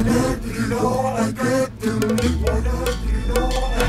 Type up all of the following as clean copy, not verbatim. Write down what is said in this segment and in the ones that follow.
ادري لو اقدم لك ولا ادري لو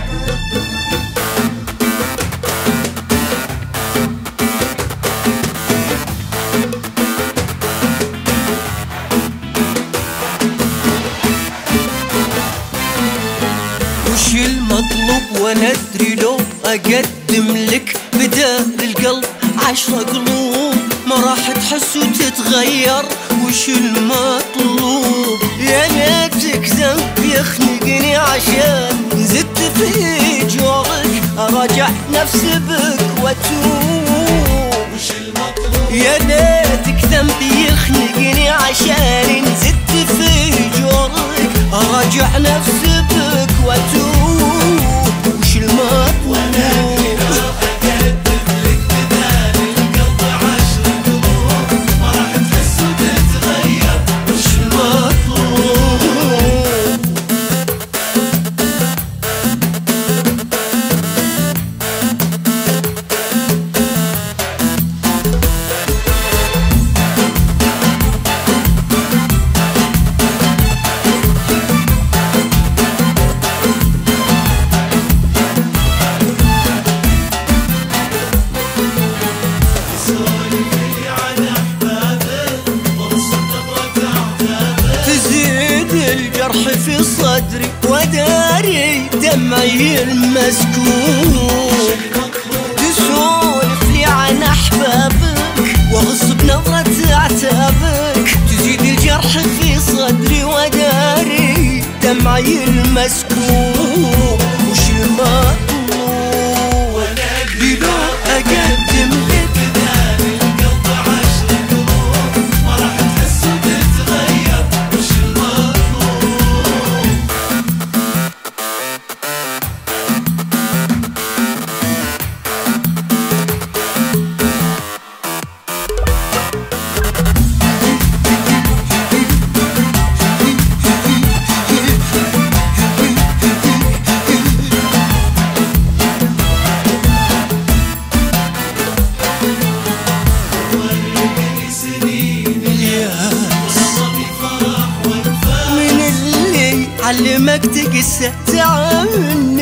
وش المطلوب وانا ادري لو اقدم لك بدال القلب 10 قلوب ما راح تحس وتتغير. وش المطلوب يا ليتك ذنب يخنقني عشان زدت في جورك اراجع نفسي بك واتوب. وش المطلوب يا ليتك ذنب يخنقني عشان زدت في جورك اراجع نفسي بك واتوب. وش المطلوب الجرح في صدري وداري دمعي المسكون. تسولف لي عن احبابك واغصب نظرة عتابك تزيد الجرح في صدري وداري دمعي المسكون. وش المطلوب لو اقدم لك علمك تقسى تعاون